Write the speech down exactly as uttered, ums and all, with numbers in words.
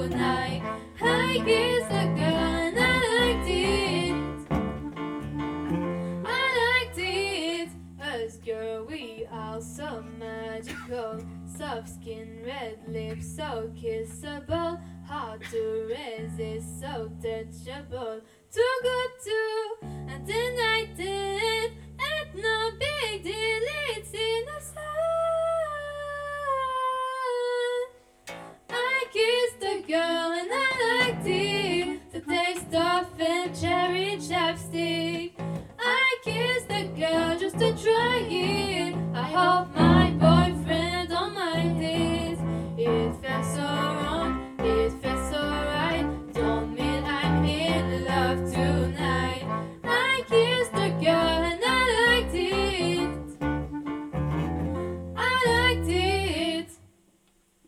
night. I kissed a girl and I liked it. I liked it. Us girl, we are so magical. Soft skin, red lips, so kissable. Hard to resist, so touchable. Too good to undenied it. And no big deal, it's innocent. I kissed a girl.